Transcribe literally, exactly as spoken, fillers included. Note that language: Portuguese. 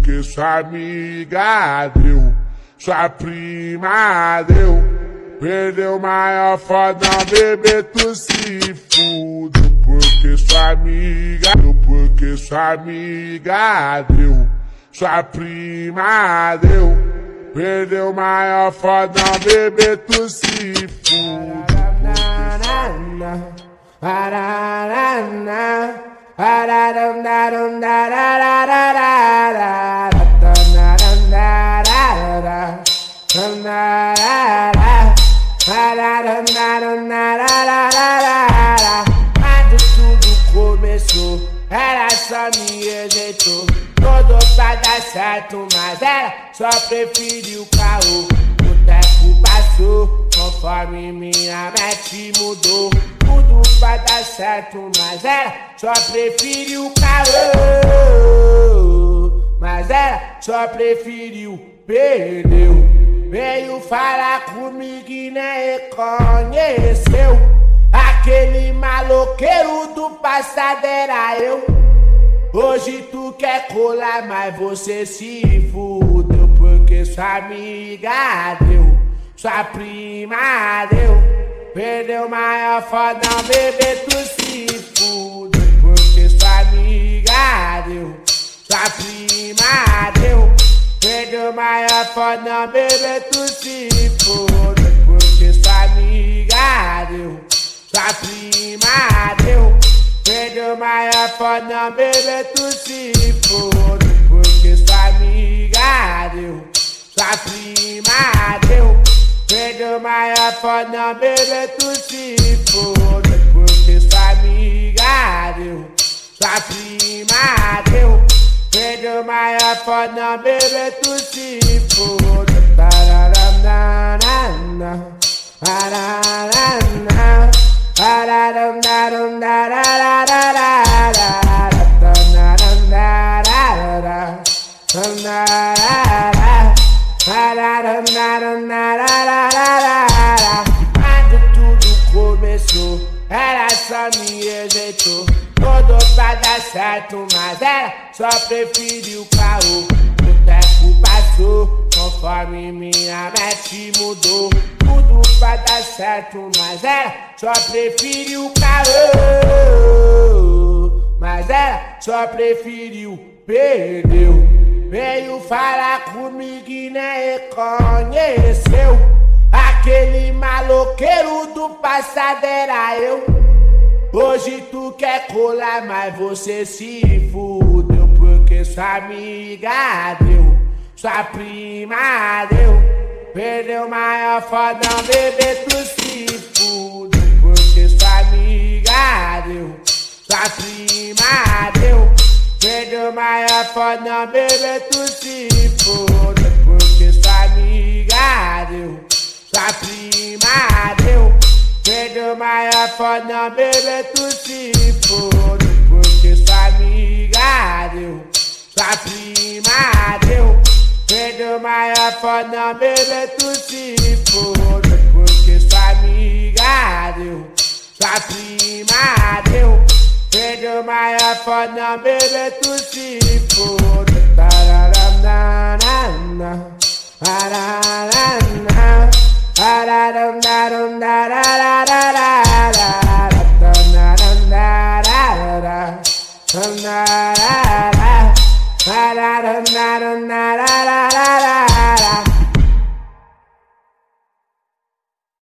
porque sua amiga deu, sua prima deu. Perdeu maior fodão, bebê, tu se fude. Porque sua amiga deu, porque sua amiga deu, sua prima deu. Perdeu maior fodão, bebê, tu se fude. Quando tudo começou, ela só me rejeitou. Todo pra dar certo, mas ela só preferiu o caô. O tempo passou, conforme minha mente mudou. Tudo pra dar certo, mas ela só preferiu o caô. Mas ela só preferiu, perdeu. Veio falar comigo e nem reconheceu. Aquele maloqueiro do passado era eu. Hoje tu quer colar, mas você se fudeu. Porque sua amiga deu, sua prima deu. Perdeu maior fodão, bebê, tu se fudeu. Porque sua amiga deu, sua prima deu. Perdeu maior fodão, bebê, tu se fudeu. Porque sua amiga deu, sua prima deu. Perdeu maior fodão, bebê, tu se fudeu. Porque sua amiga deu, sua prima deu. Perdeu maior fodão, bebê, tu se fudeu. Porque sua amiga deu, sua prima deu. Perdeu maior fodão, bebê, tu se fudeu. Pararanana, pararanana, quando tudo começou, ela só me rejeitou. Todo pra dar certo, mas ela só preferiu o caô. O tempo passou, conforme minha mente mudou. Tudo pra dar certo, mas ela só preferiu o caô. Mas ela só preferiu, perdeu. Veio falar comigo e nem reconheceu. Aquele maloqueiro do passado era eu. Hoje tu quer colar, mas você se fudeu. Porque sua amiga deu, sua prima deu. Perdeu maior fodão, bebê, tu se fudeu. Porque sua amiga deu, sua prima deu. Perdeu maior fodão, bebê, tu se fudeu. Porque sua amiga deu, sua prima deu. Perdeu maior fodão, bebê, tu se fudeu. Porque sua amiga deu, sua prima deu. Perdeu maior fodão, bebê, tu se fudeu. Porque sua amiga deu, sua prima deu. Perdeu maior fodão, bebê, tu se fudeu. Pararanana, pararanana, pararanana.